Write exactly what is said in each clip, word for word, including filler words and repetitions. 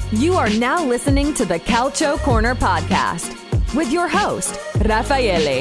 You are now listening to the Calcio Corner podcast with your host, Raffaele.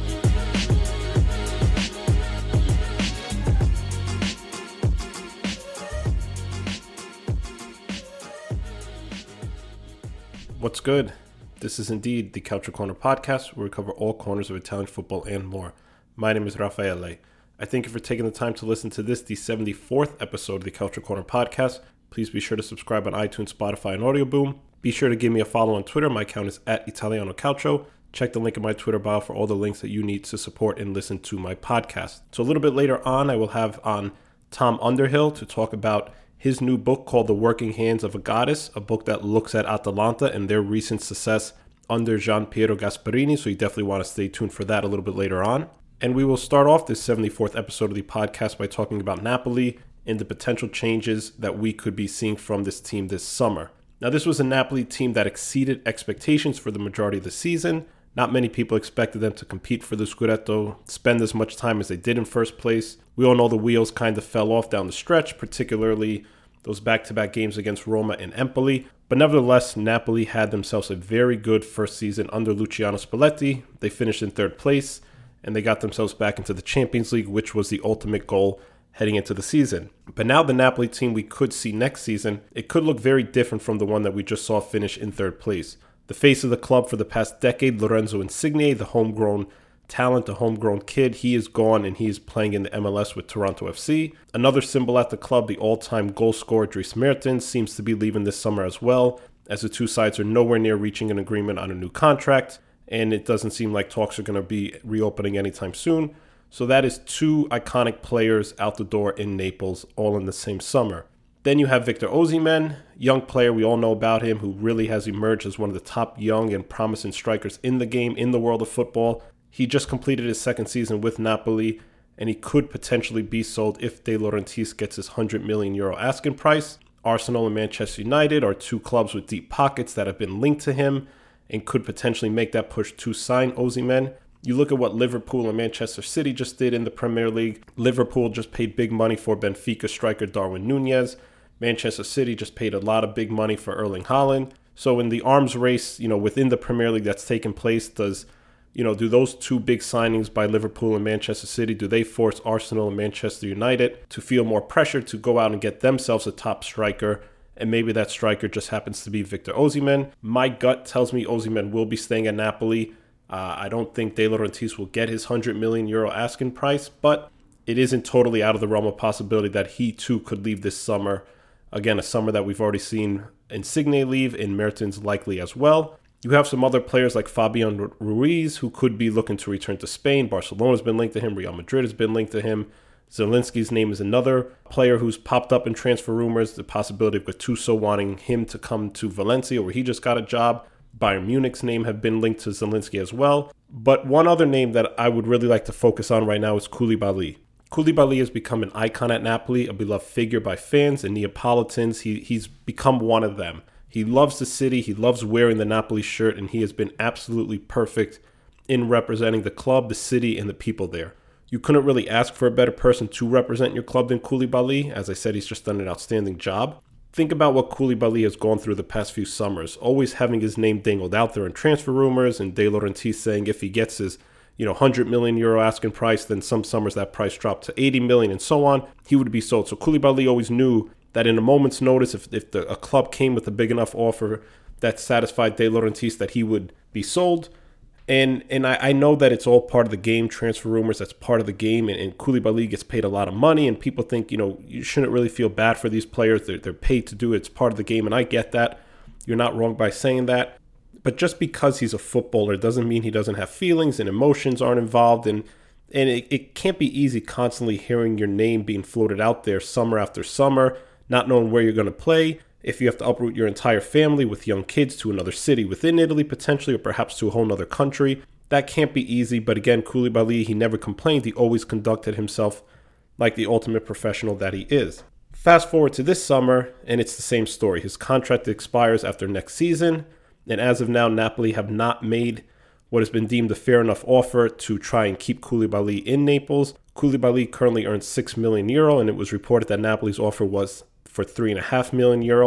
What's good? This is indeed the Calcio Corner podcast, where we cover all corners of Italian football and more. My name is Raffaele. I thank you for taking the time to listen to this, the seventy-fourth episode of the Calcio Corner podcast. Please be sure to subscribe on iTunes, Spotify, and AudioBoom. Be sure to give me a follow on Twitter. My account is at Italiano Calcio. Check the link in my Twitter bio for all the links that you need to support and listen to my podcast. So a little bit later on, I will have on Tom Underhill to talk about his new book called The Working Hands of a Goddess, a book that looks at Atalanta and their recent success under Gian Piero Gasperini. So you definitely want to stay tuned for that a little bit later on. And we will start off this seventy-fourth episode of the podcast by talking about Napoli and the potential changes that we could be seeing from this team this summer. Now, this was a Napoli team that exceeded expectations for the majority of the season. Not many people expected them to compete for the Scudetto, spend as much time as they did in first place. We all know the wheels kind of fell off down the stretch, particularly those back-to-back games against Roma and Empoli. But nevertheless, Napoli had themselves a very good first season under Luciano Spalletti. They finished in third place, and they got themselves back into the Champions League, which was the ultimate goal heading into the season. But now the Napoli team we could see next season, it could look very different from the one that we just saw finish in third place. The face of the club for the past decade, Lorenzo Insigne, the homegrown talent, the homegrown kid, he is gone and he is playing in the M L S with Toronto F C. Another symbol at the club, the all-time goal scorer Dries Mertens, seems to be leaving this summer as well, as the two sides are nowhere near reaching an agreement on a new contract, and it doesn't seem like talks are going to be reopening anytime soon. So that is two iconic players out the door in Naples, all in the same summer. Then you have Victor Osimhen, young player, we all know about him, who really has emerged as one of the top young and promising strikers in the game, in the world of football. He just completed his second season with Napoli, and he could potentially be sold if De Laurentiis gets his one hundred million euro asking price. Arsenal and Manchester United are two clubs with deep pockets that have been linked to him and could potentially make that push to sign Osimhen. You look at what Liverpool and Manchester City just did in the Premier League. Liverpool just paid big money for Benfica striker Darwin Núñez. Manchester City just paid a lot of big money for Erling Haaland. So in the arms race, you know, within the Premier League that's taken place, does, you know, do those two big signings by Liverpool and Manchester City, do they force Arsenal and Manchester United to feel more pressure to go out and get themselves a top striker? And maybe that striker just happens to be Victor Osimhen. My gut tells me Osimhen will be staying at Napoli. Uh, I don't think De Laurentiis will get his one hundred million euro asking price, but it isn't totally out of the realm of possibility that he too could leave this summer. Again, a summer that we've already seen Insigne leave, and Mertens likely as well. You have some other players like Fabian Ruiz, who could be looking to return to Spain. Barcelona's been linked to him. Real Madrid has been linked to him. Zielinski's name is another player who's popped up in transfer rumors. The possibility of Gattuso wanting him to come to Valencia, where he just got a job. Bayern Munich's name have been linked to Zielinski as well. But one other name that I would really like to focus on right now is Koulibaly. Koulibaly has become an icon at Napoli, a beloved figure by fans and Neapolitans. He, he's become one of them. He loves the city. He loves wearing the Napoli shirt, and he has been absolutely perfect in representing the club, the city, and the people there. You couldn't really ask for a better person to represent your club than Koulibaly. As I said, he's just done an outstanding job. Think about what Koulibaly has gone through the past few summers, always having his name dangled out there in transfer rumors, and De Laurentiis saying if he gets his, you know, one hundred million euro asking price, then some summers that price dropped to eighty million and so on, he would be sold. So Koulibaly always knew that in a moment's notice, if, if the, a club came with a big enough offer that satisfied De Laurentiis, that he would be sold. And and I, I know that it's all part of the game, transfer rumors, that's part of the game, and, and Koulibaly gets paid a lot of money, and people think, you know, you shouldn't really feel bad for these players. They're, they're paid to do it. It's part of the game, and I get that. You're not wrong by saying that. But just because he's a footballer doesn't mean he doesn't have feelings and emotions aren't involved, and, and it, it can't be easy constantly hearing your name being floated out there summer after summer, not knowing where you're going to play. If you have to uproot your entire family with young kids to another city within Italy potentially, or perhaps to a whole other country, that can't be easy. But again, Koulibaly, he never complained. He always conducted himself like the ultimate professional that he is. Fast forward to this summer, and it's the same story. His contract expires after next season, and as of now, Napoli have not made what has been deemed a fair enough offer to try and keep Koulibaly in Naples. Koulibaly currently earns six million euro, and it was reported that Napoli's offer was for three point five million euro,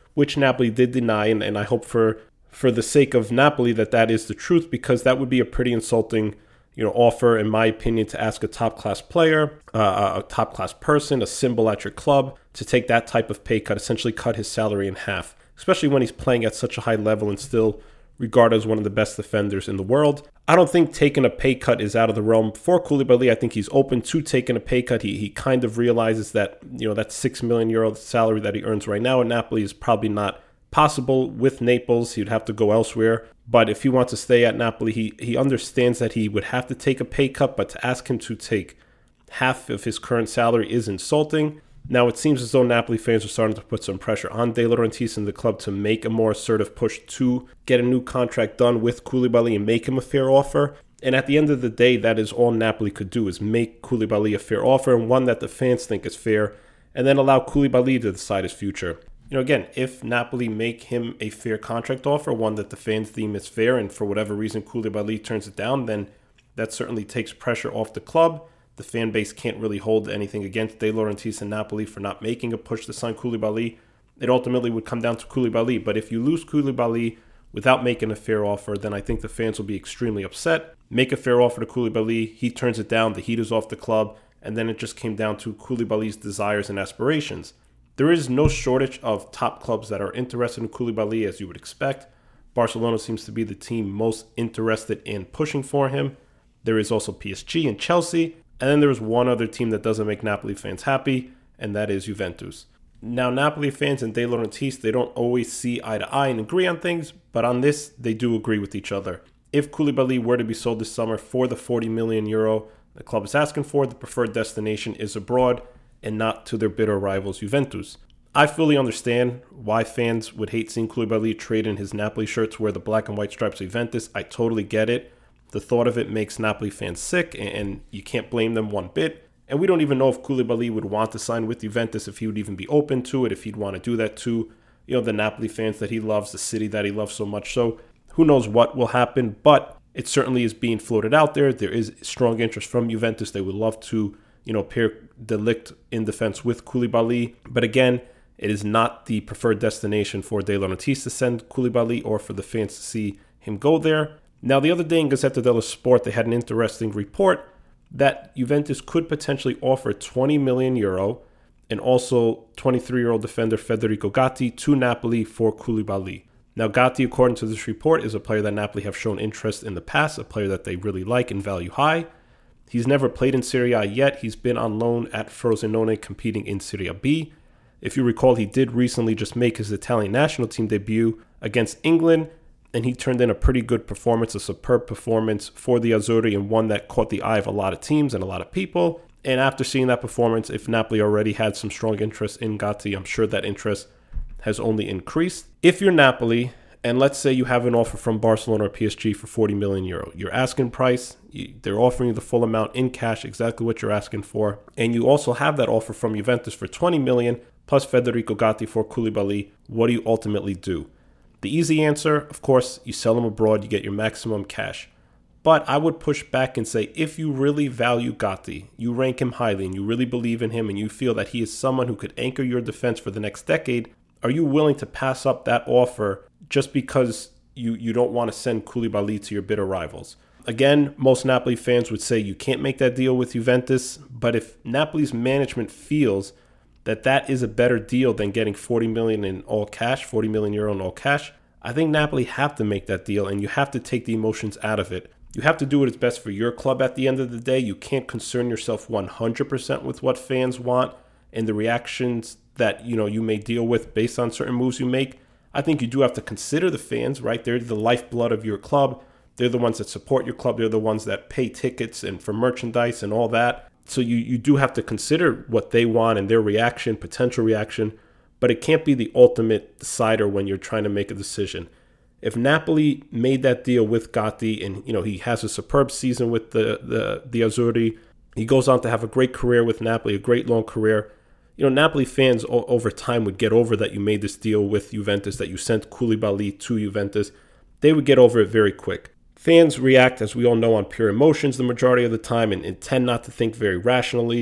which Napoli did deny, and, and I hope for for the sake of Napoli that that is the truth, because that would be a pretty insulting, you know, offer, in my opinion, to ask a top-class player, uh, a top-class person, a symbol at your club, to take that type of pay cut, essentially cut his salary in half, especially when he's playing at such a high level and still regarded as one of the best defenders in the world. I don't think taking a pay cut is out of the realm for Koulibaly. I think he's open to taking a pay cut. He he kind of realizes that, you know, that six million euro salary that he earns right now in Napoli is probably not possible with Naples. He'd have to go elsewhere. But if he wants to stay at Napoli, he, he understands that he would have to take a pay cut, but to ask him to take half of his current salary is insulting. Now, it seems as though Napoli fans are starting to put some pressure on De Laurentiis and the club to make a more assertive push to get a new contract done with Koulibaly and make him a fair offer. And at the end of the day, that is all Napoli could do, is make Koulibaly a fair offer, and one that the fans think is fair, and then allow Koulibaly to decide his future. You know, again, if Napoli make him a fair contract offer, one that the fans deem is fair, and for whatever reason Koulibaly turns it down, then that certainly takes pressure off the club. The fan base can't really hold anything against De Laurentiis and Napoli for not making a push to sign Koulibaly. It ultimately would come down to Koulibaly. But if you lose Koulibaly without making a fair offer, then I think the fans will be extremely upset. Make a fair offer to Koulibaly, he turns it down, the heat is off the club, and then it just came down to Koulibaly's desires and aspirations. There is no shortage of top clubs that are interested in Koulibaly, as you would expect. Barcelona seems to be the team most interested in pushing for him. There is also P S G and Chelsea. And then there's one other team that doesn't make Napoli fans happy, and that is Juventus. Now, Napoli fans and De Laurentiis, they don't always see eye to eye and agree on things, but on this, they do agree with each other. If Koulibaly were to be sold this summer for the forty million euro the club is asking for, the preferred destination is abroad and not to their bitter rivals, Juventus. I fully understand why fans would hate seeing Koulibaly trade in his Napoli shirt to wear the black and white stripes of Juventus. I totally get it. The thought of it makes Napoli fans sick, and you can't blame them one bit. And we don't even know if Koulibaly would want to sign with Juventus, if he would even be open to it, if he'd want to do that to, you know, the Napoli fans that he loves, the city that he loves so much. So who knows what will happen, but it certainly is being floated out there. There is strong interest from Juventus. They would love to, you know, pair De Ligt in defense with Koulibaly. But again, it is not the preferred destination for De Laurentiis to send Koulibaly or for the fans to see him go there. Now, the other day in Gazzetta dello Sport, they had an interesting report that Juventus could potentially offer twenty million euro and also twenty-three-year-old defender Federico Gatti to Napoli for Koulibaly. Now, Gatti, according to this report, is a player that Napoli have shown interest in the past, a player that they really like and value high. He's never played in Serie A yet. He's been on loan at Frosinone competing in Serie B. If you recall, he did recently just make his Italian national team debut against England, and he turned in a pretty good performance, a superb performance for the Azzurri, and one that caught the eye of a lot of teams and a lot of people. And after seeing that performance, if Napoli already had some strong interest in Gatti, I'm sure that interest has only increased. If you're Napoli, and let's say you have an offer from Barcelona or P S G for forty million euro, your asking price, they're offering you the full amount in cash, exactly what you're asking for, and you also have that offer from Juventus for twenty million plus Federico Gatti for Koulibaly, what do you ultimately do? The easy answer, of course, you sell him abroad, you get your maximum cash. But I would push back and say, if you really value Gatti, you rank him highly, and you really believe in him, and you feel that he is someone who could anchor your defense for the next decade, are you willing to pass up that offer just because you, you don't want to send Koulibaly to your bitter rivals? Again, most Napoli fans would say you can't make that deal with Juventus, but if Napoli's management feels that that is a better deal than getting forty million in all cash, forty million euro in all cash, I think Napoli have to make that deal, and you have to take the emotions out of it. You have to do what is best for your club at the end of the day. You can't concern yourself one hundred percent with what fans want and the reactions that, you know, you may deal with based on certain moves you make. I think you do have to consider the fans, right? They're the lifeblood of your club. They're the ones that support your club. They're the ones that pay tickets and for merchandise and all that. So you, you do have to consider what they want and their reaction, potential reaction, but it can't be the ultimate decider when you're trying to make a decision. If Napoli made that deal with Gatti, and you know he has a superb season with the the, the Azzurri, he goes on to have a great career with Napoli, a great long career. You know, Napoli fans o- over time would get over that you made this deal with Juventus, that you sent Koulibaly to Juventus. They would get over it very quick. Fans react, as we all know, on pure emotions the majority of the time and, and tend not to think very rationally.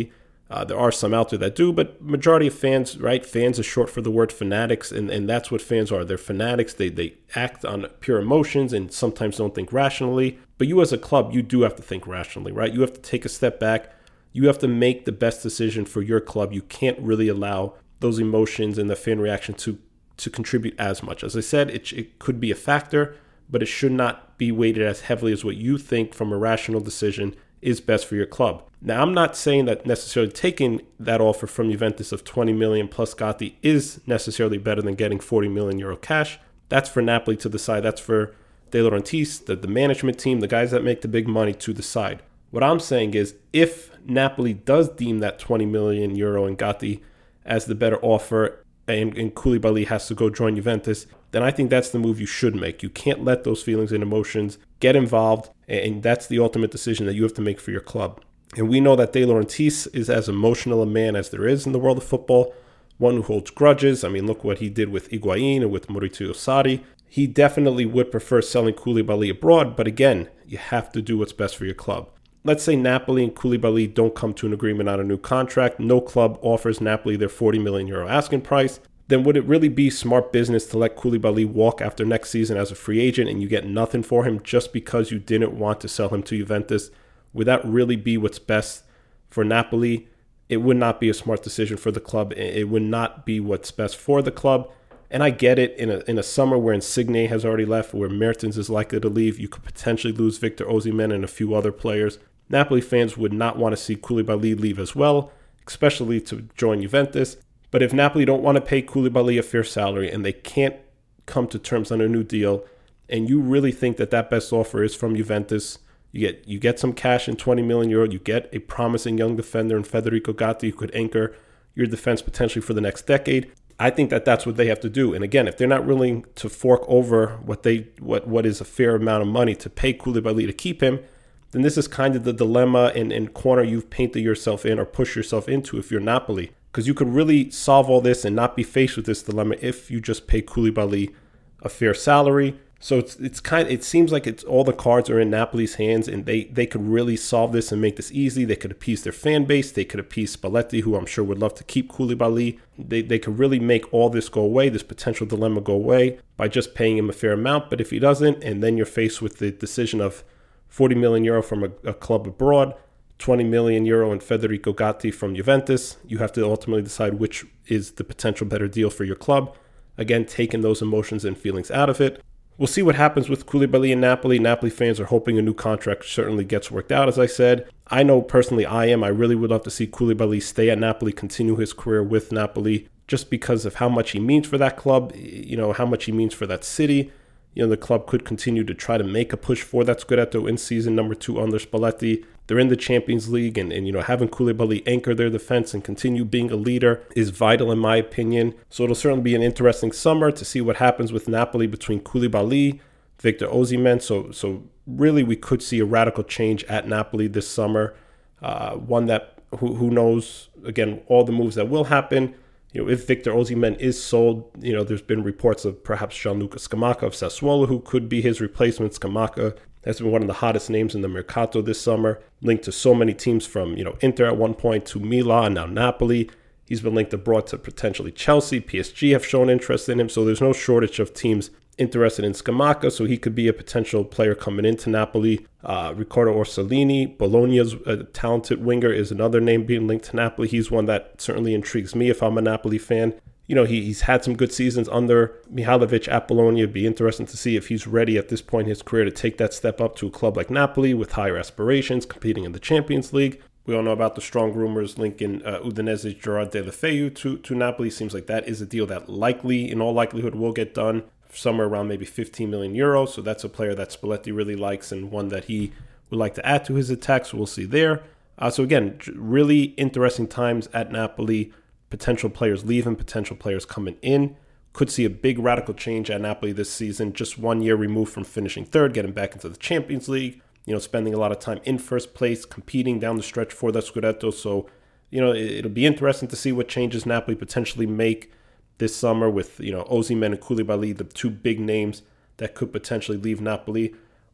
Uh, there are some out there that do, but majority of fans, right? Fans is short for the word fanatics, and, and that's what fans are. They're fanatics. They they act on pure emotions and sometimes don't think rationally. But you as a club, you do have to think rationally, right? You have to take a step back. You have to make the best decision for your club. You can't really allow those emotions and the fan reaction to to contribute as much. As I said, it, it could be a factor, but it should not be weighted as heavily as what you think from a rational decision is best for your club. Now, I'm not saying that necessarily taking that offer from Juventus of twenty million plus Gatti is necessarily better than getting forty million euro cash. That's for Napoli to decide. That's for De Laurentiis, the, the management team, the guys that make the big money to decide. What I'm saying is if Napoli does deem that twenty million euro in Gatti as the better offer and, and Koulibaly has to go join Juventus, then I think that's the move you should make. You can't let those feelings and emotions get involved, and that's the ultimate decision that you have to make for your club. And we know that De Laurentiis is as emotional a man as there is in the world of football, one who holds grudges. I mean, look what he did with Higuain and with Maurizio Sarri. He definitely would prefer selling Koulibaly abroad, but again, you have to do what's best for your club. Let's say Napoli and Koulibaly don't come to an agreement on a new contract. No club offers Napoli their forty million euro asking price. Then would it really be smart business to let Koulibaly walk after next season as a free agent and you get nothing for him just because you didn't want to sell him to Juventus? Would that really be what's best for Napoli? It would not be a smart decision for the club. It would not be what's best for the club. And I get it, in a in a summer where Insigne has already left, where Mertens is likely to leave, you could potentially lose Victor Osimhen and a few other players. Napoli fans would not want to see Koulibaly leave as well, especially to join Juventus. But if Napoli don't want to pay Koulibaly a fair salary and they can't come to terms on a new deal, and you really think that that best offer is from Juventus, you get you get some cash in twenty million euro, you get a promising young defender in Federico Gatti who could anchor your defense potentially for the next decade. I think that that's what they have to do. And again, if they're not willing to fork over what they what what is a fair amount of money to pay Koulibaly to keep him, then this is kind of the dilemma and, and corner you've painted yourself in or pushed yourself into if you're Napoli. Because you could really solve all this and not be faced with this dilemma if you just pay Koulibaly a fair salary. So it's it's kind of, it seems like it's all the cards are in Napoli's hands, and they, they could really solve this and make this easy. They could appease their fan base. They could appease Spalletti, who I'm sure would love to keep Koulibaly. They they could really make all this go away, this potential dilemma go away, by just paying him a fair amount. But if he doesn't, and then you're faced with the decision of forty million euro from a, a club abroad, twenty million euro in Federico Gatti from Juventus, you have to ultimately decide which is the potential better deal for your club. Again, taking those emotions and feelings out of it. We'll see what happens with Koulibaly in Napoli. Napoli fans are hoping a new contract certainly gets worked out, as I said. I know personally I am. I really would love to see Koulibaly stay at Napoli, continue his career with Napoli, just because of how much he means for that club, you know, how much he means for that city. You know, the club could continue to try to make a push for that Scudetto in season number two under Spalletti. They're in the Champions League, and, and you know, having Koulibaly anchor their defense and continue being a leader is vital in my opinion. So it'll certainly be an interesting summer to see what happens with Napoli between Koulibaly, Victor Osimhen. So so really we could see a radical change at Napoli this summer. Uh, one that, who, who knows, again, all the moves that will happen. You know, if Victor Osimhen is sold, you know, there's been reports of perhaps Gianluca Scamacca of Sassuolo, who could be his replacement. Scamacca has been one of the hottest names in the Mercato this summer, linked to so many teams from, you know, Inter at one point to Milan, now Napoli. He's been linked abroad to potentially Chelsea. P S G have shown interest in him, so there's no shortage of teams interested in Scamacca, so he could be a potential player coming into Napoli. Uh, Riccardo Orsolini, Bologna's uh, talented winger, is another name being linked to Napoli. He's one that certainly intrigues me if I'm a Napoli fan. You know, he, he's had some good seasons under Mihajlovic at Bologna. It'd be interesting to see if he's ready at this point in his career to take that step up to a club like Napoli with higher aspirations, competing in the Champions League. We all know about the strong rumors linking uh, Udinese's Gerard Deulofeu to, to Napoli. Seems like that is a deal that likely, in all likelihood, will get done somewhere around maybe fifteen million euros. So that's a player that Spalletti really likes and one that he would like to add to his attack. So we'll see there. Uh, so again, really interesting times at Napoli. Potential players leaving, potential players coming in. Could see a big radical change at Napoli this season. Just one year removed from finishing third, getting back into the Champions League. You know, spending a lot of time in first place, competing down the stretch for that Scudetto. So, you know, it, it'll be interesting to see what changes Napoli potentially make this summer with, you know, Osimhen and Koulibaly, the two big names that could potentially leave Napoli.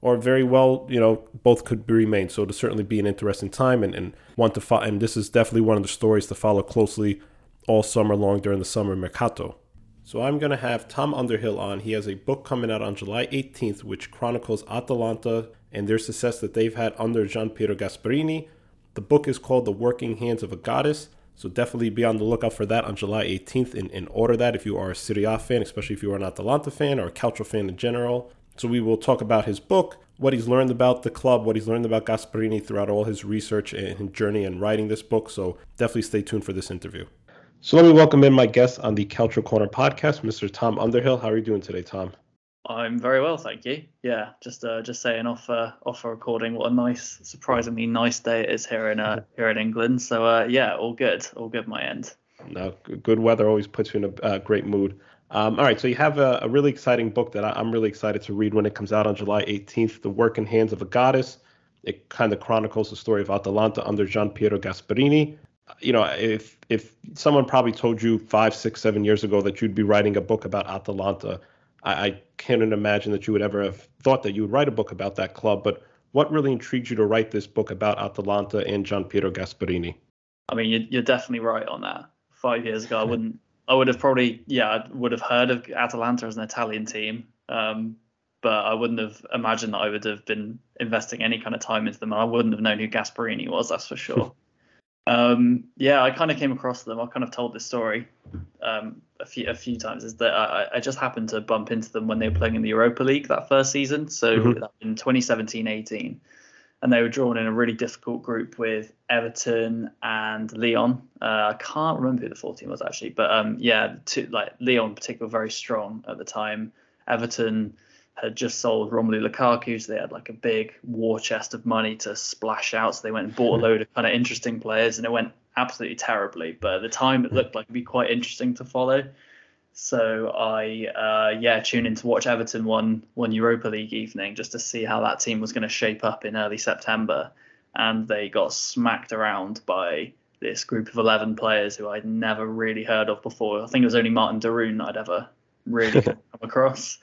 or very well, you know, both could remain. So it'll certainly be an interesting time and, and one to follow. And this is definitely one of the stories to follow closely all summer long during the summer mercato. So I'm going to have Tom Underhill on. He has a book coming out on July eighteenth, which chronicles Atalanta and their success that they've had under Gianpiero Gasperini. The book is called The Working Hands of a Goddess. So definitely be on the lookout for that on July eighteenth and, and order that if you are a Serie A fan, especially if you are an Atalanta fan or a Calcio fan in general. So we will talk about his book, what he's learned about the club, what he's learned about Gasperini throughout all his research and his journey in writing this book. So definitely stay tuned for this interview. So let me welcome in my guest on the Calcio Corner podcast, Mister Tom Underhill. How are you doing today, Tom? I'm very well, thank you. Yeah, just uh, just saying off uh, off for recording. What a nice, surprisingly nice day it is here in uh, here in England. So uh, yeah, all good, all good my end. No, good weather always puts you in a uh, great mood. Um, all right, so you have a, a really exciting book that I, I'm really excited to read when it comes out on July eighteenth, The Working Hands of a Goddess. It kind of chronicles the story of Atalanta under Gianpiero Gasperini. You know, if if someone probably told you five, six, seven years ago that you'd be writing a book about Atalanta, I, I can't imagine that you would ever have thought that you would write a book about that club. But what really intrigued you to write this book about Atalanta and Gianpiero Gasperini? I mean, you're, you're definitely right on that. Five years ago, I wouldn't. I would have probably, yeah, I would have heard of Atalanta as an Italian team, um, but I wouldn't have imagined that I would have been investing any kind of time into them. And I wouldn't have known who Gasperini was, that's for sure. um, yeah, I kind of came across them. I kind of told this story um, a few a few times. Is that I, I just happened to bump into them when they were playing in the Europa League that first season, so mm-hmm. in twenty seventeen eighteen. And they were drawn in a really difficult group with Everton and Lyon. Uh, I can't remember who the fourth team was actually, but um, yeah, two, like Lyon in particular, very strong at the time. Everton had just sold Romelu Lukaku, so they had like a big war chest of money to splash out. So they went and bought a load of kind of interesting players, and it went absolutely terribly. But at the time, it looked like it'd be quite interesting to follow. So I, uh, yeah, tuned in to watch Everton one one Europa League evening just to see how that team was going to shape up in early September. And they got smacked around by this group of eleven players who I'd never really heard of before. I think it was only Martin de Roon I'd ever really come across.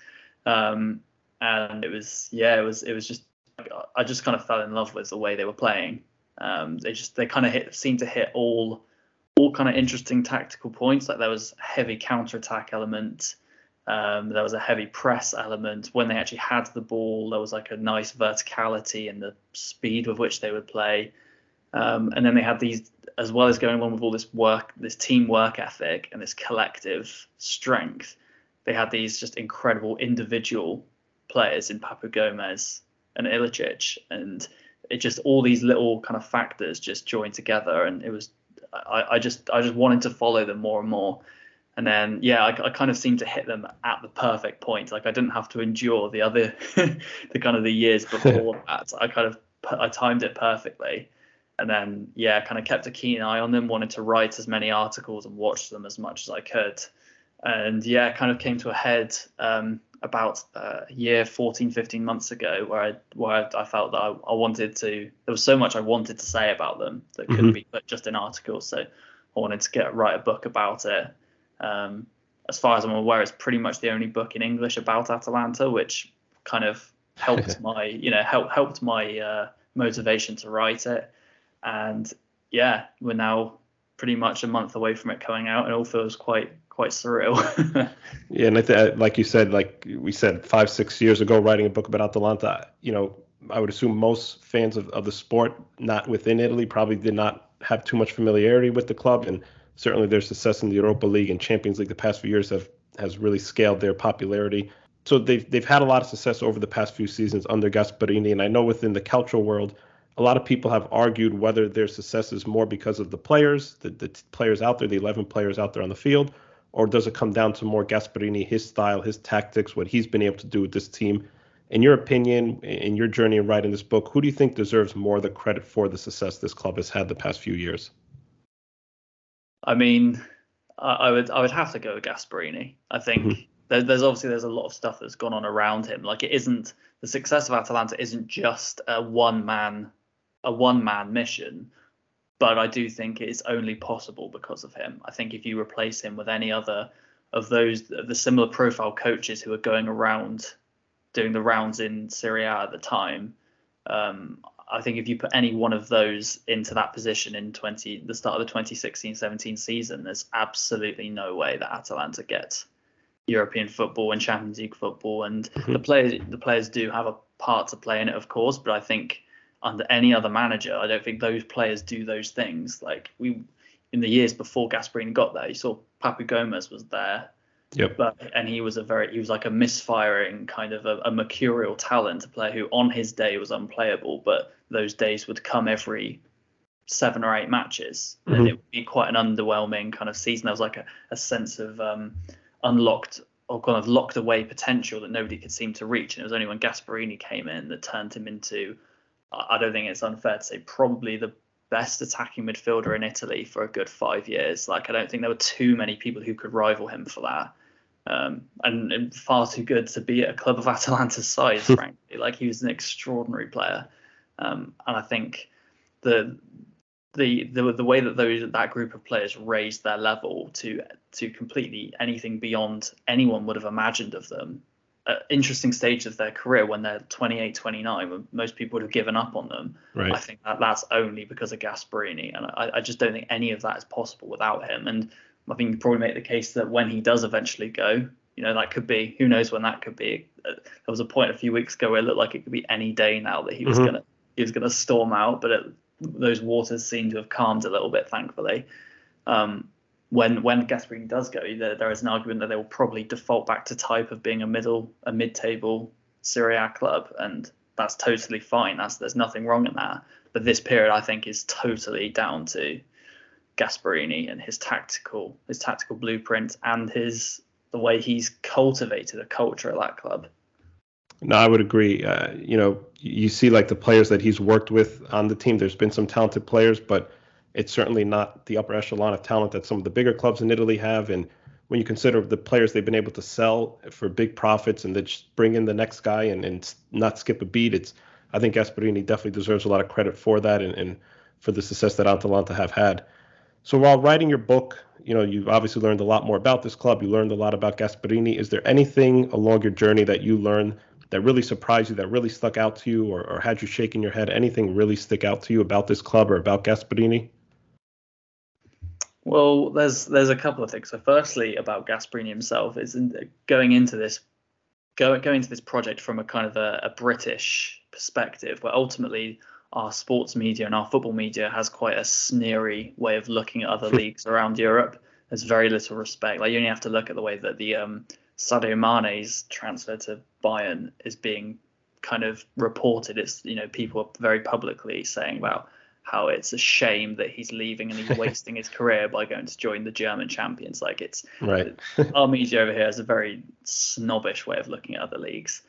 Um, and it was, yeah, it was, it was just, I just kind of fell in love with the way they were playing. Um, they just, they kind of hit, seemed to hit all all kind of interesting tactical points. Like there was a heavy counter-attack element. Um, there was a heavy press element. When they actually had the ball, there was like a nice verticality and the speed with which they would play. Um, and then they had these, as well as going on with all this work, this team work ethic and this collective strength, they had these just incredible individual players in Papu Gomez and Ilicic. And it just, all these little kind of factors just joined together. And it was, I, I just I just wanted to follow them more and more. And then, yeah, I, I kind of seemed to hit them at the perfect point. Like I didn't have to endure the other, the kind of the years before that. I kind of, I timed it perfectly. And then, yeah, kind of kept a keen eye on them, wanted to write as many articles and watch them as much as I could. And yeah, kind of came to a head um, about a year, fourteen, fifteen months ago, where I where I felt that I, I wanted to, there was so much I wanted to say about them that couldn't mm-hmm. be put just in articles. So I wanted to get write a book about it. Um, as far as I'm aware, it's pretty much the only book in English about Atalanta, which kind of helped my, you know, help, helped my uh, motivation to write it. And yeah, we're now pretty much a month away from it coming out, and it all feels quite quite surreal. Yeah, and I th- like you said, like we said, five, six years ago, writing a book about Atalanta, you know, I would assume most fans of, of the sport, not within Italy, probably did not have too much familiarity with the club, and certainly their success in the Europa League and Champions League the past few years have has really scaled their popularity. So they've they've had a lot of success over the past few seasons under Gasperini, and I know within the Calcio world, a lot of people have argued whether their success is more because of the players, the, the players out there, the eleven players out there on the field, or does it come down to more Gasperini, his style, his tactics, what he's been able to do with this team? In your opinion, in your journey in writing this book, who do you think deserves more of the credit for the success this club has had the past few years? I mean, I, I would I would have to go with Gasperini. I think mm-hmm. there, there's obviously there's a lot of stuff that's gone on around him. Like it isn't, the success of Atalanta isn't just a one man a one man mission, but I do think it's only possible because of him. I think if you replace him with any other of those of the similar profile coaches who are going around doing the rounds in Serie A at the time. Um, I think if you put any one of those into that position in twenty the start of the twenty sixteen seventeen season, there's absolutely no way that Atalanta gets European football and Champions League football. And mm-hmm. the players the players do have a part to play in it, of course, but I think under any other manager, I don't think those players do those things. Like we in the years before Gasperini got there, you saw Papu Gomez was there. Yep. But and he was a very he was like a misfiring kind of a, a mercurial talent, a player who on his day was unplayable, but those days would come every seven or eight matches, mm-hmm. and it would be quite an underwhelming kind of season. There was like a, a sense of um, unlocked or kind of locked away potential that nobody could seem to reach, and it was only when Gasperini came in that turned him into, I don't think it's unfair to say, probably the best attacking midfielder in Italy for a good five years. Like I don't think there were too many people who could rival him for that. Um, and, and far too good to be at a club of Atalanta's size, frankly. Like he was an extraordinary player, um, and I think the, the the the way that those that group of players raised their level to to completely anything beyond anyone would have imagined of them. At interesting stage of their career when they're twenty-eight, twenty-nine, when most people would have given up on them. Right. I think that that's only because of Gasperini, and I, I just don't think any of that is possible without him. And I think you probably make the case that when he does eventually go, you know, that could be, who knows when that could be. There was a point a few weeks ago where it looked like it could be any day now that he was mm-hmm. gonna he was gonna storm out, but it, those waters seem to have calmed a little bit, thankfully. Um, when when Gasperini does go, there, there is an argument that they will probably default back to type of being a middle a mid-table Serie A club, and that's totally fine. That's there's nothing wrong in that. But this period, I think, is totally down to Gasperini and his tactical his tactical blueprint and his the way he's cultivated a culture at that club. No, I would agree. Uh, you know, you see like the players that he's worked with on the team. There's been some talented players, but it's certainly not the upper echelon of talent that some of the bigger clubs in Italy have. And when you consider the players they've been able to sell for big profits and then just bring in the next guy and, and not skip a beat, it's I think Gasperini definitely deserves a lot of credit for that and, and for the success that Atalanta have had. So while writing your book, you know, you've obviously learned a lot more about this club. You learned a lot about Gasperini. Is there anything along your journey that you learned that really surprised you, that really stuck out to you, or, or had you shaking your head? Anything really stick out to you about this club or about Gasperini? Well, there's there's a couple of things. So firstly, about Gasperini himself, is in, going into this go, going into this project from a kind of a, a British perspective, where ultimately our sports media and our football media has quite a sneery way of looking at other leagues around Europe. There's very little respect. Like you only have to look at the way that the um, Sadio Mane's transfer to Bayern is being kind of reported. It's, you know, people are very publicly saying, well, how it's a shame that he's leaving and he's wasting his career by going to join the German champions. Like it's right. Our media over here has a very snobbish way of looking at other leagues.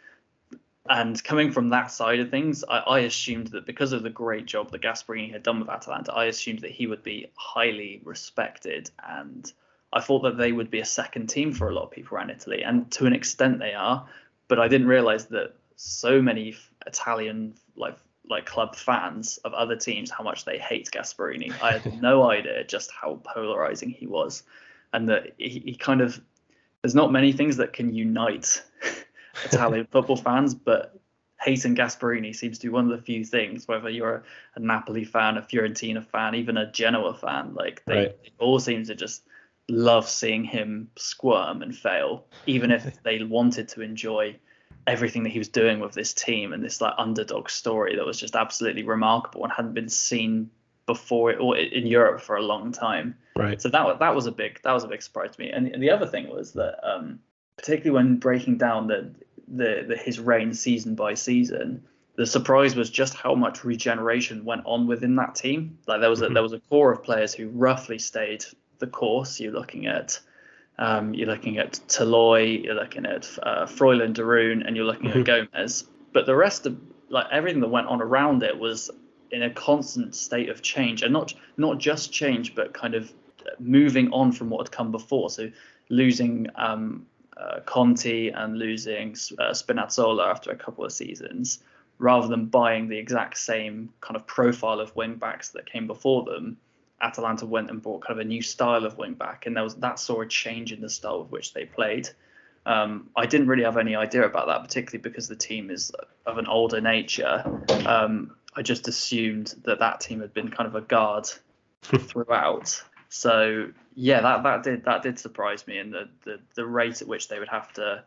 And coming from that side of things, I, I assumed that because of the great job that Gasperini had done with Atalanta, I assumed that he would be highly respected. And I thought that they would be a second team for a lot of people around Italy. And to an extent they are. But I didn't realize that so many Italian like like club fans of other teams, how much they hate Gasperini. I had no idea just how polarizing he was. And that he, he kind of, there's not many things that can unite Italian football fans, but hating Gasperini seems to be one of the few things, whether you're a, a Napoli fan, a Fiorentina fan, even a Genoa fan, like they, right. they all seem to just love seeing him squirm and fail, even if they wanted to enjoy everything that he was doing with this team and this like underdog story that was just absolutely remarkable and hadn't been seen before or in Europe for a long time. Right. So that that was a big that was a big surprise to me. And, and the other thing was that um, particularly when breaking down the, the the his reign season by season, the surprise was just how much regeneration went on within that team. Like there was a, mm-hmm. there was a core of players who roughly stayed the course. You're looking at um, you're looking at Toloi, you're looking at uh, Froylan de Roon, and you're looking mm-hmm. at Gomez. But the rest of like everything that went on around it was in a constant state of change, and not not just change, but kind of moving on from what had come before. So losing um, uh, Conti and losing uh, Spinazzola after a couple of seasons, rather than buying the exact same kind of profile of wing backs that came before them, Atalanta went and bought kind of a new style of wing back, and there was that saw a change in the style with which they played. Um, I didn't really have any idea about that, particularly because the team is of an older nature. Um, I just assumed that that team had been kind of a guard throughout. So yeah, that, that did that did surprise me, and the, the the rate at which they would have to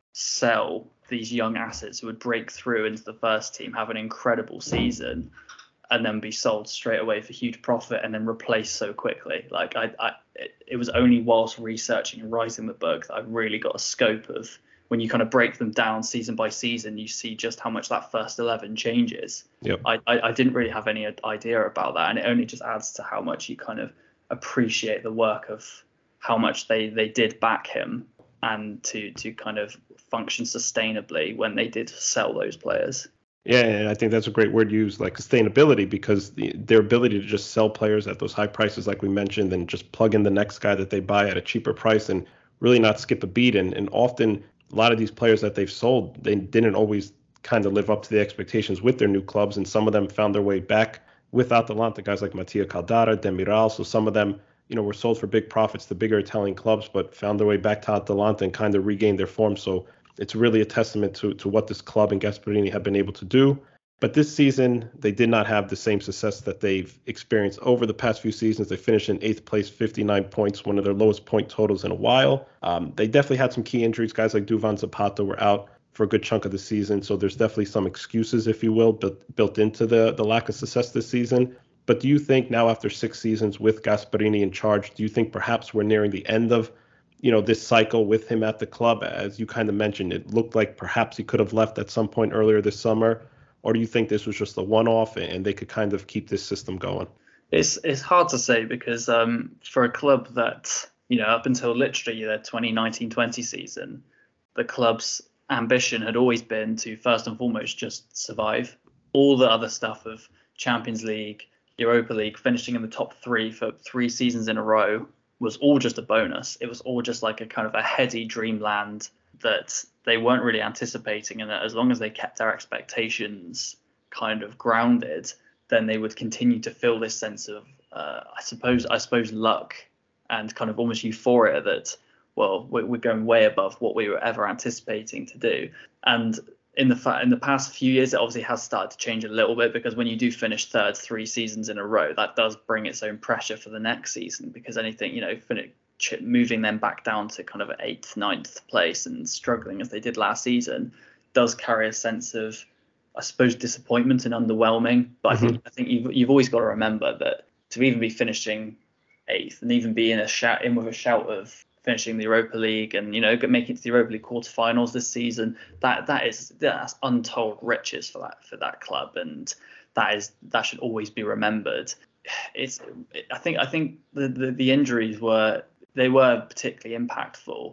sell these young assets who would break through into the first team, have an incredible season, and then be sold straight away for huge profit and then replaced so quickly. Like I, I it, it was only whilst researching and writing the book that I really got a scope of when you kind of break them down season by season, you see just how much that first eleven changes. Yep. I, I, I didn't really have any idea about that, and it only just adds to how much you kind of appreciate the work of how much they, they did back him and to to kind of function sustainably when they did sell those players. Yeah, and I think that's a great word used, like sustainability, because the, their ability to just sell players at those high prices, like we mentioned, and just plug in the next guy that they buy at a cheaper price and really not skip a beat. And, and often a lot of these players that they've sold, they didn't always kind of live up to the expectations with their new clubs, and some of them found their way back with Atalanta, guys like Mattia Caldara, Demiral. So some of them, you know, were sold for big profits to bigger Italian clubs, but found their way back to Atalanta and kind of regained their form. So it's really a testament to, to what this club and Gasperini have been able to do. But this season, they did not have the same success that they've experienced over the past few seasons. They finished in eighth place, fifty-nine points, one of their lowest point totals in a while. Um, they definitely had some key injuries. Guys like Duvan Zapata were out for a good chunk of the season. So there's definitely some excuses, if you will, built, built into the, the lack of success this season. But do you think now, after six seasons with Gasperini in charge, do you think perhaps we're nearing the end of, you know, this cycle with him at the club? As you kind of mentioned, it looked like perhaps he could have left at some point earlier this summer. Or do you think this was just a one-off and they could kind of keep this system going? It's it's hard to say because um, for a club that, you know, up until literally the twenty nineteen twenty season, the club's ambition had always been to first and foremost just survive. All the other stuff of Champions League, Europa League, finishing in the top three for three seasons in a row was all just a bonus. It was all just like a kind of a heady dreamland that they weren't really anticipating, and that as long as they kept their expectations kind of grounded, then they would continue to feel this sense of, uh, I suppose, I suppose luck and kind of almost euphoria that, well, we're going way above what we were ever anticipating to do. And in the fa- in the past few years, it obviously has started to change a little bit, because when you do finish third three seasons in a row, that does bring its own pressure for the next season, because anything, you know, fin- moving them back down to kind of eighth, ninth place and struggling as they did last season does carry a sense of, I suppose, disappointment and underwhelming. But mm-hmm. I think I think you've you've always got to remember that to even be finishing eighth and even be in a shout in with a shout of finishing the Europa League and, you know, making it to the Europa League quarterfinals this season, that that is that's untold riches for that for that club, and that is that should always be remembered. It's I think I think the the, the injuries were. They were particularly impactful,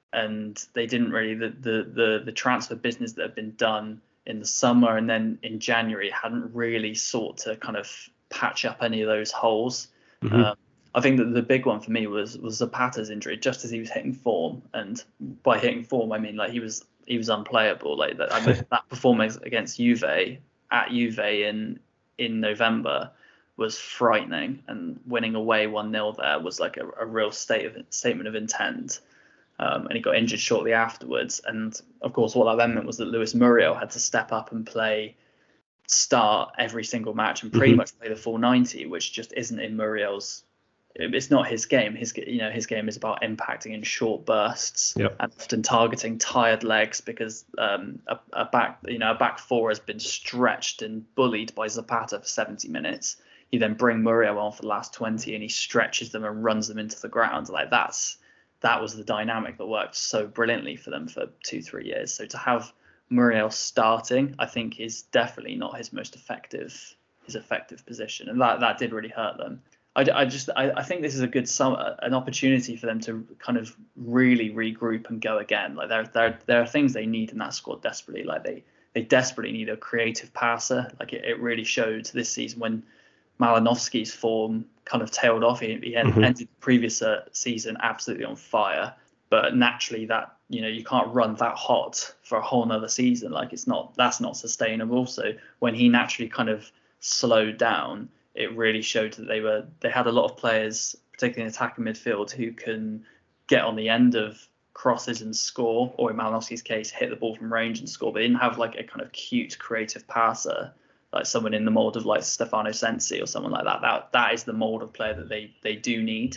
and they didn't really the, the the the transfer business that had been done in the summer and then in January hadn't really sought to kind of patch up any of those holes. Mm-hmm. Um, I think that the big one for me was was Zapata's injury, just as he was hitting form, and by hitting form I mean like he was he was unplayable. Like that, I mean, that performance against Juve at Juve in in November was frightening, and winning away one nil there was like a, a real state of statement of intent. Um, and he got injured shortly afterwards. And of course, what that then meant was that Luis Muriel had to step up and play, start every single match and pretty mm-hmm. much play the full ninety, which just isn't in Muriel's. It's not his game. His, you know, his game is about impacting in short bursts yep. and often targeting tired legs, because um, a, a back, you know, a back four has been stretched and bullied by Zapata for seventy minutes. You then bring Muriel on for the last twenty and he stretches them and runs them into the ground. Like that's that was the dynamic that worked so brilliantly for them for two, three years. So to have Muriel starting, I think, is definitely not his most effective his effective position, and that, that did really hurt them. I, I just I, I think this is a good sum, an opportunity for them to kind of really regroup and go again. Like there there there are things they need in that squad desperately. Like they they desperately need a creative passer. Like it, it really showed this season when Malinovsky's form kind of tailed off. He, he mm-hmm. ended the previous uh, season absolutely on fire, but naturally that, you know, you can't run that hot for a whole nother season. Like it's not, that's not sustainable. So when he naturally kind of slowed down, it really showed that they were, they had a lot of players, particularly in attacking midfield, who can get on the end of crosses and score, or in Malinowski's case, hit the ball from range and score. But they didn't have like a kind of cute, creative passer, like someone in the mold of like Stefano Sensi or someone like that. That that is the mold of player that they they do need.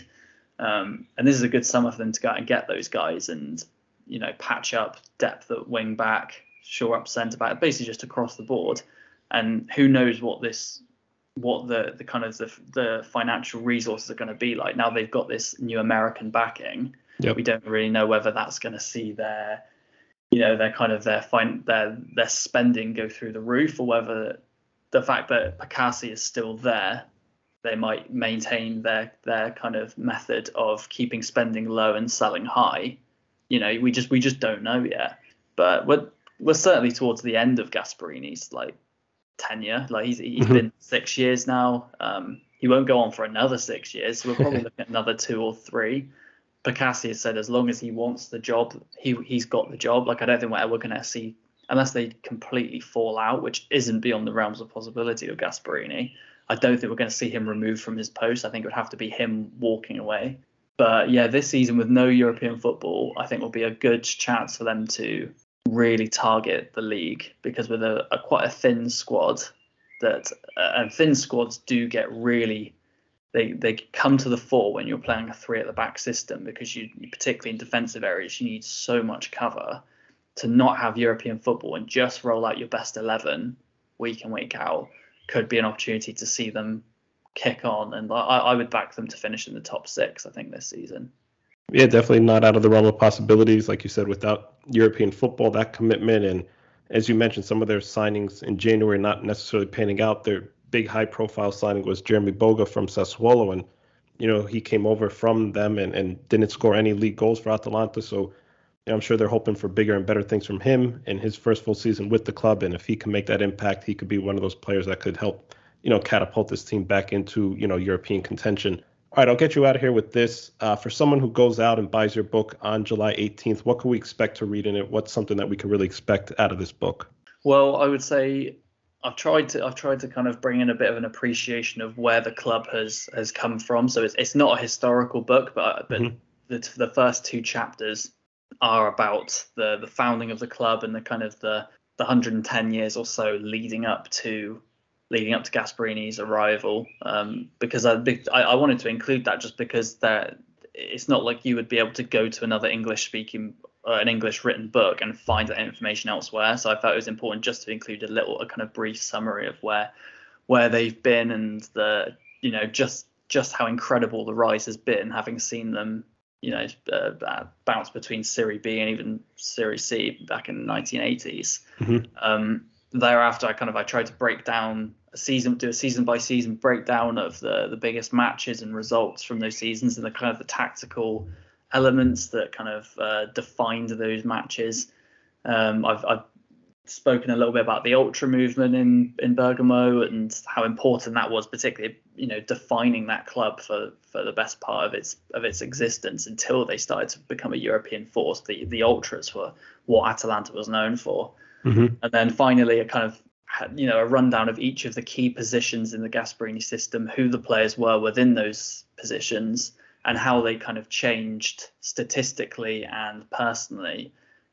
Um, and this is a good summer for them to go out and get those guys and, you know, patch up depth at wing back, shore up centre back, basically just across the board. And who knows what this, what the the kind of the, the financial resources are going to be like. Now they've got this new American backing. Yep. We don't really know whether that's going to see their, you know, their kind of their fin- their their spending go through the roof, or whether the fact that Pacassi is still there, they might maintain their their kind of method of keeping spending low and selling high. You know, we just we just don't know yet. But we're we're certainly towards the end of Gasparini's like tenure. Like he's he's mm-hmm. been six years now. Um, he won't go on for another six years. So we're probably looking at another two or three. Pacassi has said as long as he wants the job, he he's got the job. Like I don't think we're ever going to see, unless they completely fall out, which isn't beyond the realms of possibility of Gasparini. I don't think we're going to see him removed from his post. I think it would have to be him walking away. But yeah, this season with no European football, I think will be a good chance for them to really target the league, because with a, a quite a thin squad, that uh, and thin squads do get really. They they come to the fore when you're playing a three at the back system, because you, particularly in defensive areas, you need so much cover. To not have European football and just roll out your best eleven week in, week out could be an opportunity to see them kick on. And I, I would back them to finish in the top six, I think, this season. Yeah, definitely not out of the realm of possibilities. Like you said, without European football, that commitment, and as you mentioned, some of their signings in January not necessarily panning out. Their big high-profile signing was Jeremy Boga from Sassuolo, and you know he came over from them and, and didn't score any league goals for Atalanta. So you know, I'm sure they're hoping for bigger and better things from him in his first full season with the club. And if he can make that impact, he could be one of those players that could help, you know, catapult this team back into, you know, European contention. All right, I'll get you out of here with this. Uh, for someone who goes out and buys your book on July eighteenth, what can we expect to read in it? What's something that we can really expect out of this book? Well, I would say I've tried to I've tried to kind of bring in a bit of an appreciation of where the club has has come from. So it's it's not a historical book, but but mm-hmm. the the first two chapters are about the the founding of the club and the kind of the the one hundred ten years or so leading up to leading up to Gasparini's arrival. Um, because I, I I wanted to include that just because that it's not like you would be able to go to another English speaking uh, an English written book and find that information elsewhere. So I felt it was important just to include a little a kind of brief summary of where where they've been and the you know just just how incredible the rise has been, having seen them you know uh, bounce between Serie B and even Serie C back in the nineteen eighties. Mm-hmm. Um, thereafter, I kind of I tried to break down a season, do a season by season breakdown of the the biggest matches and results from those seasons and the kind of the tactical elements that kind of uh, defined those matches. Um, I've, I've spoken a little bit about the ultra movement in, in Bergamo and how important that was, particularly you know defining that club for, for the best part of its of its existence until they started to become a European force. The the ultras were what Atalanta was known for. Mm-hmm. And then finally a kind of you know a rundown of each of the key positions in the Gasparini system, who the players were within those positions, and how they kind of changed statistically and personally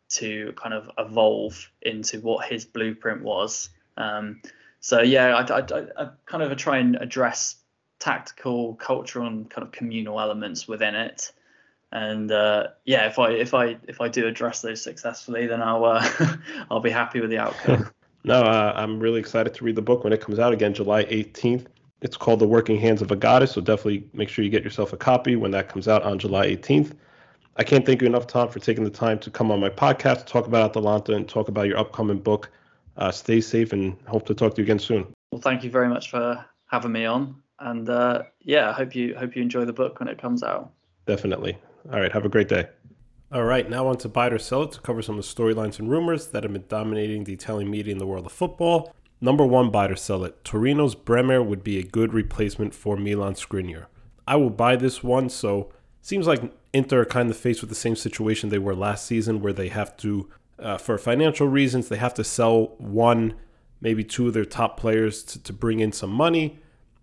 to kind of evolve into what his blueprint was. Um, so yeah, I, I, I kind of try and address tactical, cultural, and kind of communal elements within it. And uh, yeah, if I if I if I do address those successfully, then I'll uh, I'll be happy with the outcome. No, uh, I'm really excited to read the book when it comes out again, July eighteenth. It's called The Working Hands of a Goddess, so definitely make sure you get yourself a copy when that comes out on July eighteenth. I can't thank you enough, Tom, for taking the time to come on my podcast, talk about Atalanta, and talk about your upcoming book. Uh, stay safe and hope to talk to you again soon. Well, thank you very much for having me on. And uh, yeah, I hope you hope you enjoy the book when it comes out. Definitely. All right, have a great day. All right, now on to Buy It or Sell It to cover some of the storylines and rumors that have been dominating the Italian media in the world of football. Number one, buy it or sell it. Torino's Bremer would be a good replacement for Milan Skriniar. I will buy this one, so seems like Inter are kind of faced with the same situation they were last season, where they have to, uh, for financial reasons, they have to sell one, maybe two of their top players to, to bring in some money.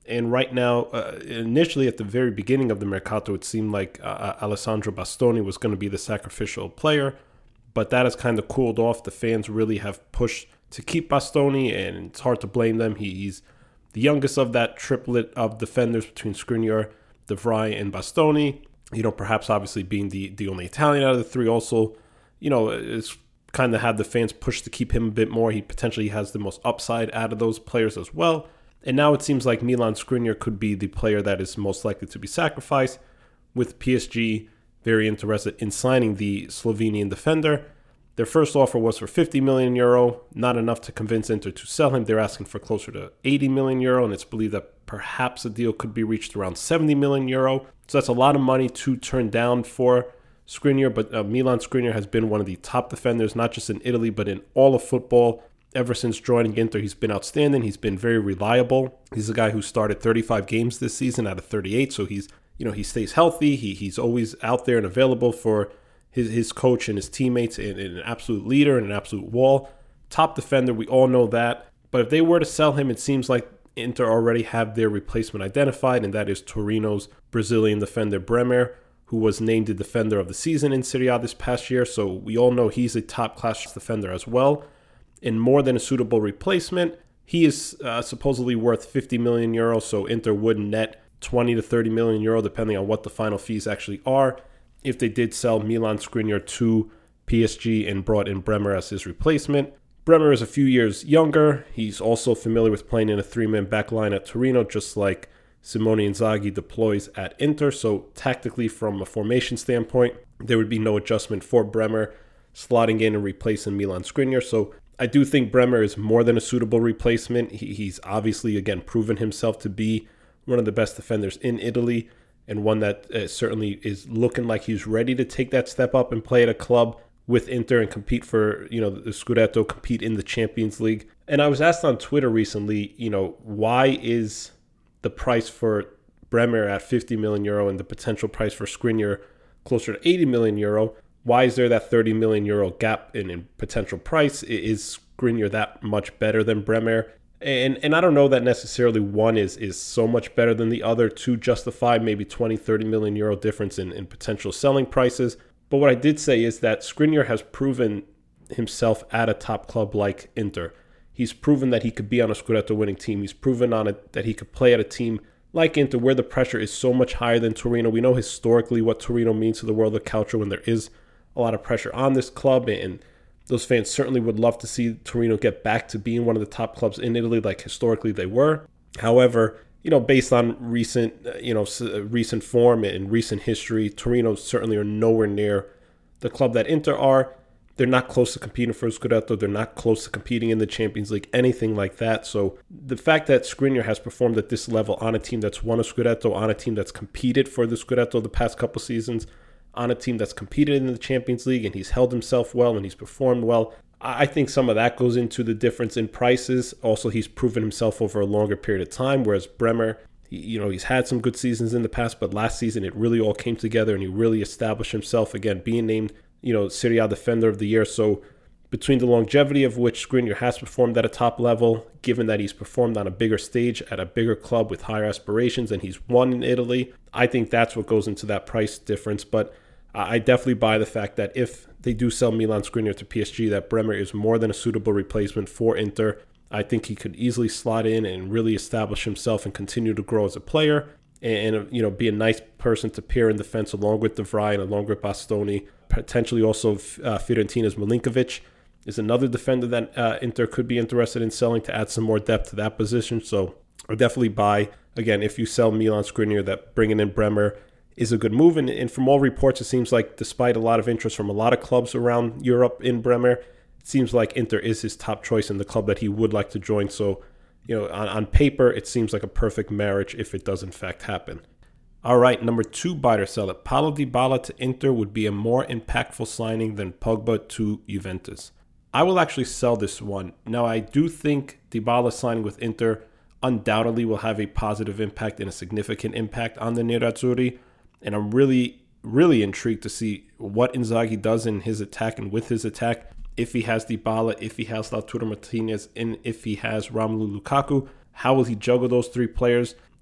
And right now, uh, initially at the very beginning of the Mercato, it seemed like uh, Alessandro Bastoni was going to be the sacrificial player, but that has kind of cooled off. The fans really have pushed to keep Bastoni, and it's hard to blame them. He, he's the youngest of that triplet of defenders between Skriniar, De Vrij, and Bastoni. You know, perhaps obviously being the, the only Italian out of the three also, you know, it's kind of had the fans push to keep him a bit more. He potentially has the most upside out of those players as well. And now it seems like Milan Skriniar could be the player that is most likely to be sacrificed, with P S G very interested in signing the Slovenian defender. Their first offer was for fifty million euro, not enough to convince Inter to sell him. They're asking for closer to eighty million euro, and it's believed that perhaps a deal could be reached around seventy million euro. So that's a lot of money to turn down for Skriniar, but uh, Milan Skriniar has been one of the top defenders, not just in Italy, but in all of football. Ever since joining Inter, he's been outstanding. He's been very reliable. He's a guy who started thirty-five games this season out of thirty-eight, so he's, you know, he stays healthy. He he's always out there and available for his his coach and his teammates, and, and an absolute leader and an absolute wall. Top defender, we all know that. But if they were to sell him, it seems like Inter already have their replacement identified, and that is Torino's Brazilian defender Bremer, who was named the defender of the season in Serie A this past year. So we all know he's a top-class defender as well. In more than a suitable replacement, he is uh, supposedly worth fifty million euro, so Inter would net twenty to thirty million euro, depending on what the final fees actually are, if they did sell Milan Skriniar to P S G and brought in Bremer as his replacement. Bremer is a few years younger. He's also familiar with playing in a three-man back line at Torino, just like Simone Inzaghi deploys at Inter. So tactically, from a formation standpoint, there would be no adjustment for Bremer slotting in and replacing Milan Skriniar. So I do think Bremer is more than a suitable replacement. He, he's obviously, again, proven himself to be one of the best defenders in Italy, and one that uh, certainly is looking like he's ready to take that step up and play at a club with Inter and compete for, you know, the Scudetto, compete in the Champions League. And I was asked on Twitter recently, you know, why is the price for Bremer at fifty million euro and the potential price for Skriniar closer to eighty million euro? Why is there that thirty million euro gap in, in potential price? Is Skriniar that much better than Bremer? And and I don't know that necessarily one is is so much better than the other to justify maybe twenty, thirty million euro difference in, in potential selling prices. But what I did say is that Skriniar has proven himself at a top club like Inter. He's proven that he could be on a Scudetto winning team. He's proven on it that he could play at a team like Inter, where the pressure is so much higher than Torino. We know historically what Torino means to the world of calcio when there is a lot of pressure on this club, and those fans certainly would love to see Torino get back to being one of the top clubs in Italy like historically they were. However, you know, based on recent, you know, recent form and recent history, Torino certainly are nowhere near the club that Inter are. They're not close to competing for Scudetto. They're not close to competing in the Champions League, anything like that. So the fact that Skriniar has performed at this level on a team that's won a Scudetto, on a team that's competed for the Scudetto the past couple seasons, on a team that's competed in the Champions League, and he's held himself well and he's performed well, I think some of that goes into the difference in prices. Also, he's proven himself over a longer period of time, whereas Bremer, he, you know, he's had some good seasons in the past, but last season it really all came together and he really established himself, again, being named, you know, Serie A Defender of the Year. So between the longevity of which Skriniar has performed at a top level, given that he's performed on a bigger stage at a bigger club with higher aspirations and he's won in Italy, I think that's what goes into that price difference. But I definitely buy the fact that if they do sell Milan Skriniar to P S G, that Bremer is more than a suitable replacement for Inter. I think he could easily slot in and really establish himself and continue to grow as a player, and, you know, be a nice person to pair in defense along with De Vrij and along with Bastoni. Potentially also uh, Fiorentina's Milinkovic is another defender that uh, Inter could be interested in selling to add some more depth to that position. So I definitely buy, again, if you sell Milan Skriniar, that bringing in Bremer is a good move. And, and from all reports, it seems like despite a lot of interest from a lot of clubs around Europe in Bremer, it seems like Inter is his top choice in the club that he would like to join. So, you know, on, on paper, it seems like a perfect marriage if it does in fact happen. All right, number two, buy or sell it. Paulo Dybala to Inter would be a more impactful signing than Pogba to Juventus. I will actually sell this one. Now, I do think Dybala signing with Inter undoubtedly will have a positive impact and a significant impact on the Nerazzurri. And I'm really, really intrigued to see what Inzaghi does in his attack and with his attack. If he has Dybala, if he has Lautaro Martinez, and if he has Romelu Lukaku, how will he juggle those three players?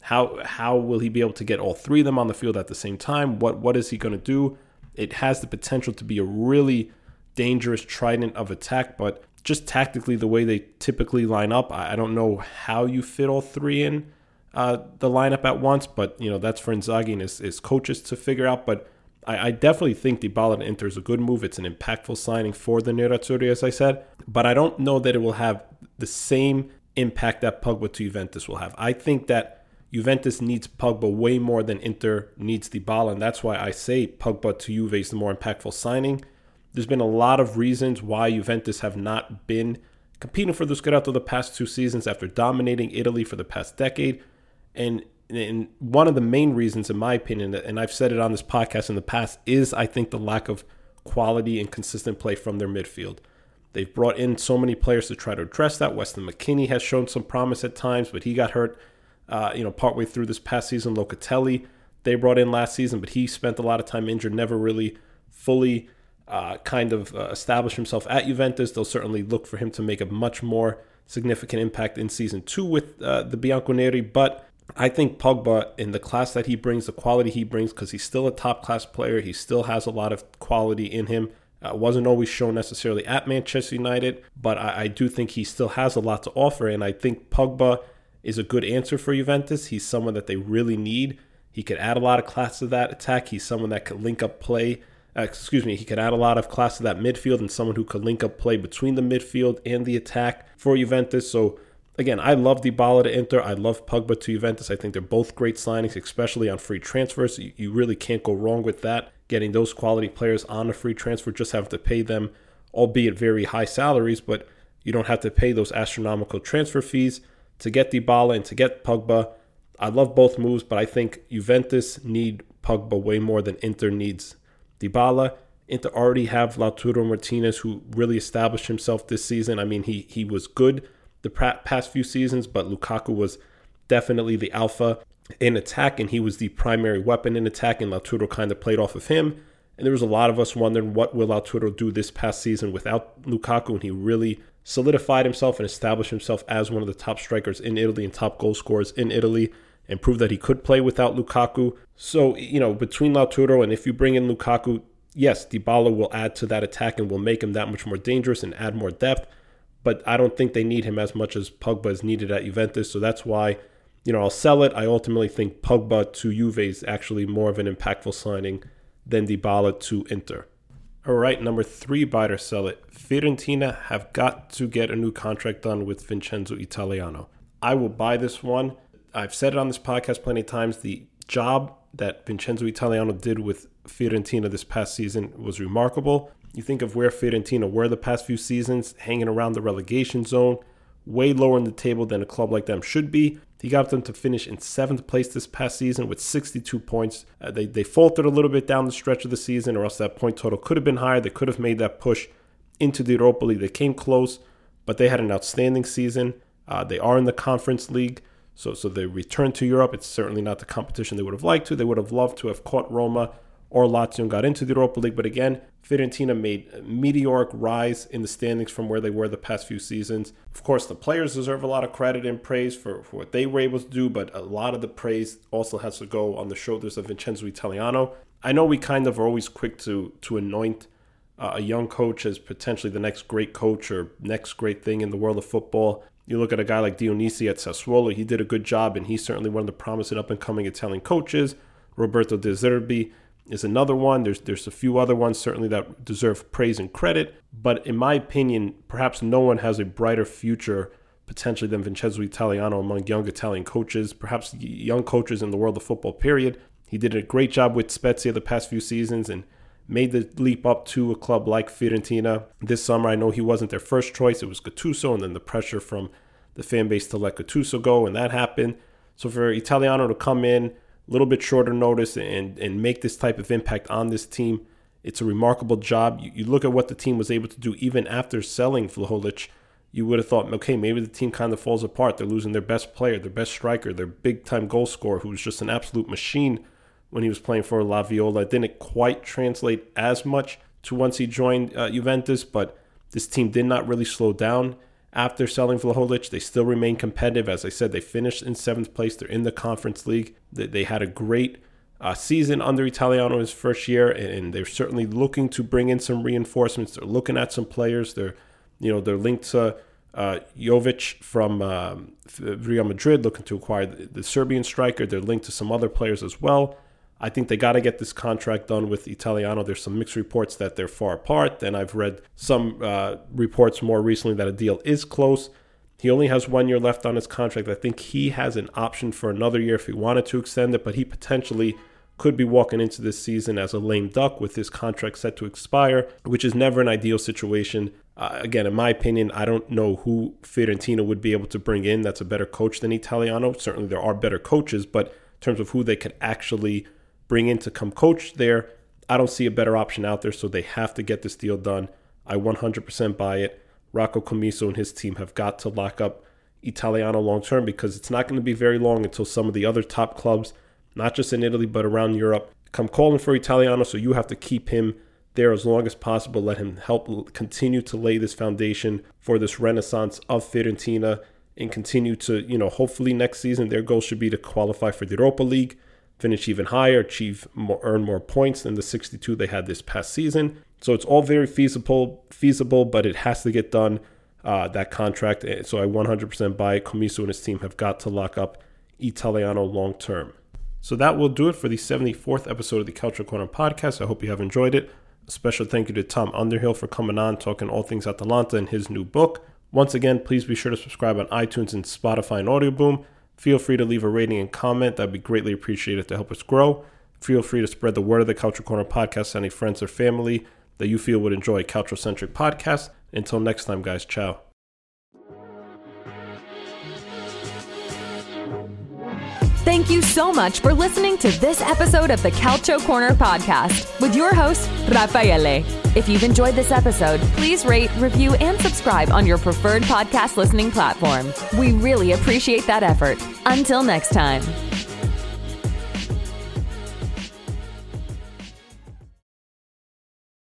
How how will he be able to get all three of them on the field at the same time? What What is he going to do? It has the potential to be a really dangerous trident of attack, but just tactically, the way they typically line up, I don't know how you fit all three in uh, the lineup at once, but you know that's for Inzaghi and his, his coaches to figure out. But I, I definitely think Dybala to Inter is a good move. It's an impactful signing for the Nerazzurri, as I said, but I don't know that it will have the same impact that Pogba to Juventus will have. I think that Juventus needs Pogba way more than Inter needs Dybala, and that's why I say Pogba to Juve is the more impactful signing. There's been a lot of reasons why Juventus have not been competing for the Scudetto the past two seasons after dominating Italy for the past decade. And, and one of the main reasons, in my opinion, and I've said it on this podcast in the past, is I think the lack of quality and consistent play from their midfield. They've brought in so many players to try to address that. Weston McKennie has shown some promise at times, but he got hurt uh, you know, partway through this past season. Locatelli, they brought in last season, but he spent a lot of time injured, never really fully Uh, kind of uh, establish himself at Juventus. They'll certainly look for him to make a much more significant impact in season two with uh, the Bianconeri. But I think Pogba, in the class that he brings, the quality he brings, because he's still a top-class player, he still has a lot of quality in him. Uh, wasn't always shown necessarily at Manchester United, but I, I do think he still has a lot to offer, and I think Pogba is a good answer for Juventus. He's someone that they really need. He could add a lot of class to that attack. He's someone that could link up play Uh, excuse me, he could add a lot of class to that midfield and someone who could link up play between the midfield and the attack for Juventus. So, again, I love Dybala to Inter. I love Pogba to Juventus. I think they're both great signings, especially on free transfers. You, you really can't go wrong with that. Getting those quality players on a free transfer, just have to pay them, albeit very high salaries, but you don't have to pay those astronomical transfer fees to get Dybala and to get Pogba. I love both moves, but I think Juventus need Pogba way more than Inter needs Dybala. Inter already have Lautaro Martinez, who really established himself this season. I mean, he he was good the past few seasons, but Lukaku was definitely the alpha in attack, and he was the primary weapon in attack, and Lautaro kind of played off of him. And there was a lot of us wondering, what will Lautaro do this past season without Lukaku? And he really solidified himself and established himself as one of the top strikers in Italy and top goal scorers in Italy, and proved that he could play without Lukaku. So, you know, between Lautaro and if you bring in Lukaku, yes, Dybala will add to that attack and will make him that much more dangerous and add more depth. But I don't think they need him as much as Pogba is needed at Juventus. So that's why, you know, I'll sell it. I ultimately think Pogba to Juve is actually more of an impactful signing than Dybala to Inter. All right, number three, buy it or sell it. Fiorentina have got to get a new contract done with Vincenzo Italiano. I will buy this one. I've said it on this podcast plenty of times. The job that Vincenzo Italiano did with Fiorentina this past season was remarkable. You think of where Fiorentina were the past few seasons, hanging around the relegation zone, way lower in the table than a club like them should be. He got them to finish in seventh place this past season with sixty-two points. Uh, they, they faltered a little bit down the stretch of the season, or else that point total could have been higher. They could have made that push into the Europa League. They came close, but they had an outstanding season. Uh, they are in the Conference League. So so they returned to Europe. It's certainly not the competition they would have liked to. They would have loved to have caught Roma or Lazio and got into the Europa League. But again, Fiorentina made a meteoric rise in the standings from where they were the past few seasons. Of course, the players deserve a lot of credit and praise for, for what they were able to do, but a lot of the praise also has to go on the shoulders of Vincenzo Italiano. I know we kind of are always quick to, to anoint uh, a young coach as potentially the next great coach or next great thing in the world of football. You look at a guy like Dionisi at Sassuolo, he did a good job, and he's certainly one of the promising up-and-coming Italian coaches. Roberto De Zerbi is another one. There's there's a few other ones certainly that deserve praise and credit. But in my opinion, perhaps no one has a brighter future potentially than Vincenzo Italiano among young Italian coaches, perhaps young coaches in the world of football, period. He did a great job with Spezia the past few seasons and made the leap up to a club like Fiorentina. This summer, I know he wasn't their first choice. It was Gattuso, and then the pressure from the fan base to let Gattuso go, and that happened. So for Italiano to come in, a little bit shorter notice, and, and make this type of impact on this team, it's a remarkable job. You, you look at what the team was able to do even after selling Vlahovic, you would have thought, okay, maybe the team kind of falls apart. They're losing their best player, their best striker, their big-time goal scorer, who was just an absolute machine when he was playing for La Viola. It didn't quite translate as much to once he joined uh, Juventus, but this team did not really slow down after selling Vlahovic. They still remain competitive. As I said, they finished in seventh place. They're in the Conference League. They, they had a great uh, season under Italiano his first year, and they're certainly looking to bring in some reinforcements. They're looking at some players. They're, you know, they're linked to uh, Jovic from um, Real Madrid, looking to acquire the, the Serbian striker. They're linked to some other players as well. I think they got to get this contract done with Italiano. There's some mixed reports that they're far apart. Then I've read some uh, reports more recently that a deal is close. He only has one year left on his contract. I think he has an option for another year if he wanted to extend it, but he potentially could be walking into this season as a lame duck with his contract set to expire, which is never an ideal situation. Uh, again, in my opinion, I don't know who Fiorentina would be able to bring in that's a better coach than Italiano. Certainly there are better coaches, but in terms of who they could actually bring in to come coach there, I don't see a better option out there, so they have to get this deal done. I one hundred percent buy it. Rocco Commisso and his team have got to lock up Italiano long-term because it's not going to be very long until some of the other top clubs, not just in Italy but around Europe, come calling for Italiano, so you have to keep him there as long as possible. Let him help continue to lay this foundation for this renaissance of Fiorentina and continue to, you know, hopefully next season their goal should be to qualify for the Europa League, finish even higher, achieve more, earn more points than the sixty-two they had this past season. So it's all very feasible, feasible, but it has to get done, uh, that contract. So I one hundred percent buy it. Commisso and his team have got to lock up Italiano long term. So that will do it for the seventy-fourth episode of the Calcio Corner podcast. I hope you have enjoyed it. A special thank you to Tom Underhill for coming on, talking all things Atalanta and his new book. Once again, please be sure to subscribe on iTunes and Spotify and Audioboom. Feel free to leave a rating and comment. That'd be greatly appreciated to help us grow. Feel free to spread the word of the Calcio Corner podcast to any friends or family that you feel would enjoy a Calcio-centric podcast. Until next time, guys, ciao. Thank you so much for listening to this episode of the Calcio Corner podcast with your host, Raffaele. If you've enjoyed this episode, please rate, review, and subscribe on your preferred podcast listening platform. We really appreciate that effort. Until next time.